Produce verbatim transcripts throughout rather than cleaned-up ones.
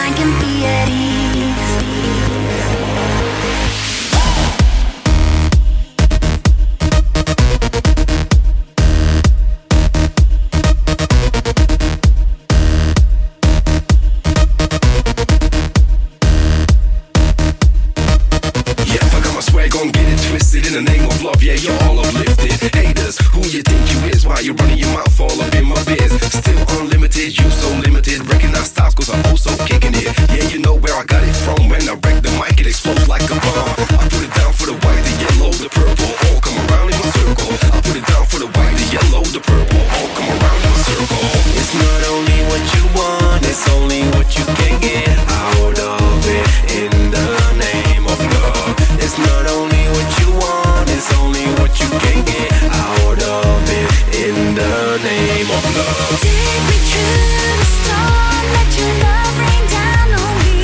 mind can be at ease. Gon' get it twisted in the name of love, yeah, you're all uplifted. Haters, who you think you is? Why you running your mouth all up in my biz? Still unlimited, you so limited. Recognize styles cause I'm also kicking it. Yeah, you know where I got it from. When I wreck the mic, it explodes like a bomb. I put it down for the white, the yellow, the purple. All come around in a circle. I put it down for the white, the yellow, the purple. All come around in a circle. It's not only what you want, it's only what you can get out of it. In the name of love, it's not only what you want, it's only what you can get out of it. In the name of love. Take me to the storm, let your love rain down on me.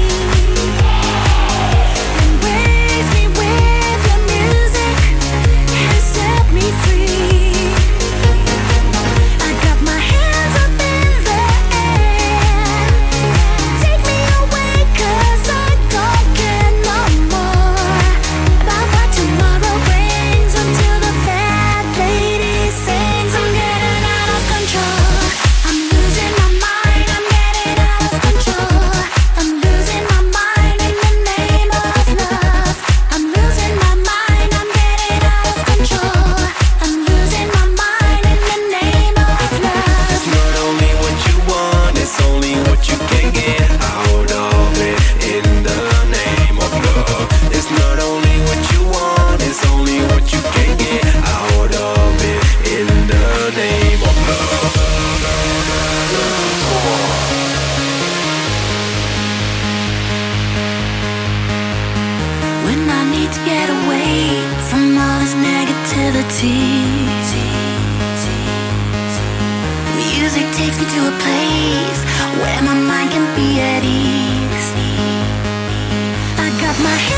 Embrace me with your music and set me free. I got my hands up in the air. Take me away cause I don't care no more about what tomorrow brings until the fat lady sings. I'm getting out of control. I'm losing my mind. I'm getting out of control. I'm losing my mind in the name of love. I'm losing my mind. I'm getting out of control. I'm losing my mind in the name of love. It's not only what you want, it's only what you can get out of it. In the name of love. It's not only what you want, it's only what you can get out of it. In the name of love. When I need to get away from all this negativity, music takes me to a place where my mind can be at ease. I got my